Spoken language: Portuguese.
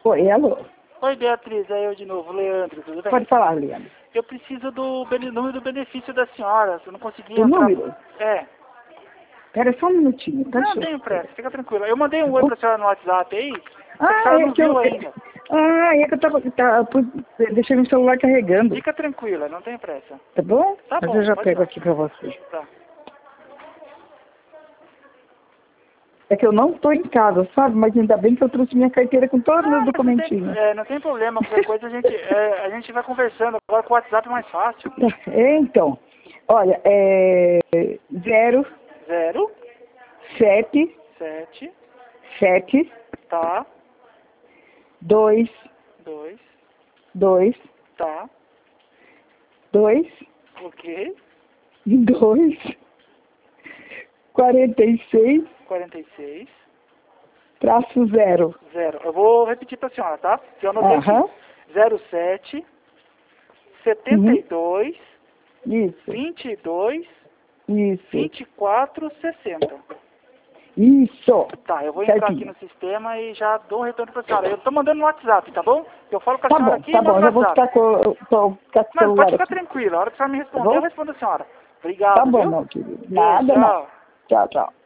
Oi, alô. Oi, Beatriz, é eu de novo, Leandro, tudo bem? Pode falar, Leandro. Eu preciso do número do benefício da senhora, eu não consegui O entrar. número? É, Espera só um minutinho, tá? não tenho pressa, fica tranquila. Eu mandei um oi pra senhora no WhatsApp aí, só que a senhora não viu ainda. É que eu deixei meu celular carregando. Fica tranquila, não tenho pressa. Tá bom? Tá Mas bom, eu já pode pego ir. aqui pra você. Tá. É que eu não tô em casa, sabe? Mas ainda bem que eu trouxe minha carteira com todos os meus Mas documentinhos. não tem problema, qualquer coisa a gente vai conversando, agora com o WhatsApp é mais fácil. Tá, então, olha, 0, 0, 7, 7, 7, tá, 2, 2, 2, tá, 2, ok, 2, 46, 46, traço 0. 0. Eu vou repetir pra senhora, tá? Que eu anotei Aham. aqui. 07, 72, Isso, 22, isso, 24, 60. isso. Tá, eu vou entrar aqui Certinho. no sistema e já dou um retorno pra senhora. Eu tô mandando no WhatsApp, tá bom? Eu falo com a Tá senhora bom, aqui e tá mando bom. no Já vou WhatsApp. ficar com o Mas celular pode ficar aqui. tranquila. A hora que a senhora me Tá responder, eu bom? respondo a senhora. Tá Obrigado, bom, viu? não, querido. Beijo, Nada, não. tchau. Tchau, tchau.